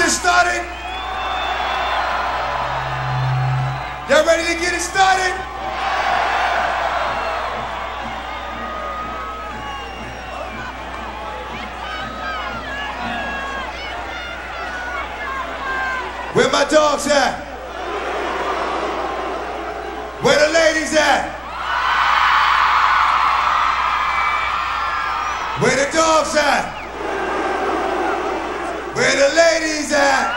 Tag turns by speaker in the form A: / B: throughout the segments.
A: it started? Y'all ready to get it started? Where my dogs at? Where the ladies at? Where the dogs at? Where the ladies at?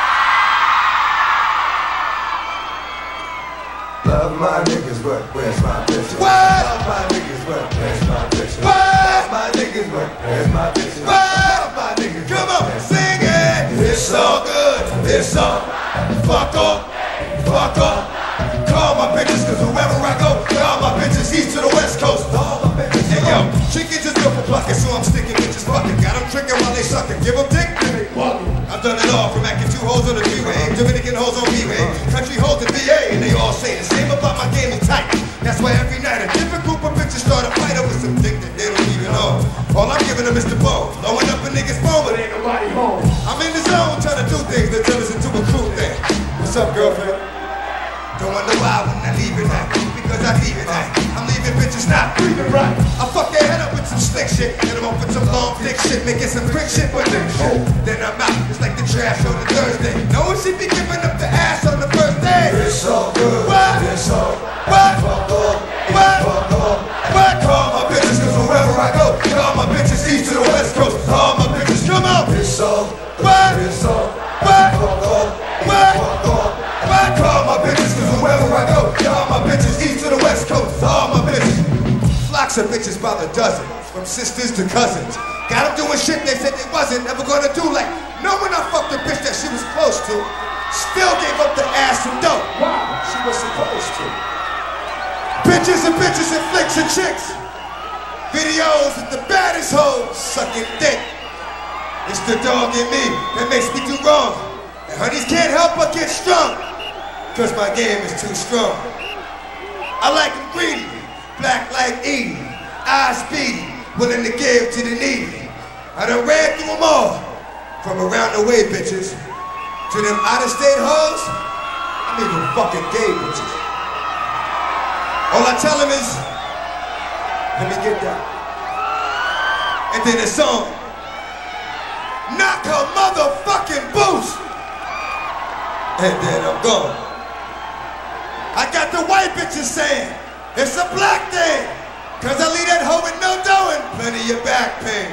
B: Love my niggas, but where's my bitches?
A: What?
B: Love my niggas, but where's my bitches?
A: What?
B: Love my niggas, but where's my bitches?
A: What?
B: Love my niggas,
A: Come
B: but
A: on,
B: where's
A: sing it. It's all good. It's all fuck off. Fuck off. Call my bitches, cause wherever I go, call my bitches east to the west coast. All my bitches. Hey yo, chickens is good for plucking, so I'm sticking bitches fucking. Got them tricking while they sucking. Give them dick, then they walking. I've done it all, from acting two hoes on the freeway, Dominican hoes on B-way, country hoes in VA, and they all say the same about my game is tight. That's why every night a different group of bitches start a fight over some dick that they don't even know. All I'm giving them is the ball, blowing up a nigga's phone, but ain't nobody home. I'm in the zone trying to do things that turn us into a crew thing. What's up, girlfriend? Don't wonder why when I leave it at, because I leave it at. I'm leaving bitches not breathing right. I fuck their head up with some slick shit, and I'm up with some long thick shit, making some quick shit for dick shit. Then I'm out, it's like the trash on a Thursday. No one should be giving up the ass on the first day.
B: It's all good.
A: What?
B: It's all
A: What?
B: fuck off.
A: What?
B: Fuck off.
A: What? Call my bitches, cause wherever I go, call my bitches east to the west coast. All my bitches, come on.
B: It's all
A: What?
B: It's all
A: What?
B: fuck off.
A: What?
B: Fuck off.
A: What? Call my bitches, cause wherever I go, call my bitches east to the west coast. All my bitches. Flocks of bitches by the dozens, from sisters to cousins. Got them doing shit they said they wasn't ever gonna do, like knowing I fucked a bitch that she was close to. Still gave up the ass and dope. Wow, she was supposed to. Bitches and flicks and chicks. Videos with the baddest hoes sucking dick. It's the dog in me that makes me do wrong. And honeys can't help but get strong, cause my game is too strong. I like them greedy, black like Edie, eyes speedy, willing to give to the needy. I done ran through them all, from around the way bitches, to them out-of-state hoes, I'm even fucking gay bitches. All I tell them is, let me get that. And then the song, knock her motherfucking boost. And then I'm gone. I got the white bitches saying, it's a black thing, cause I leave that hoe with no dough and plenty of back pain.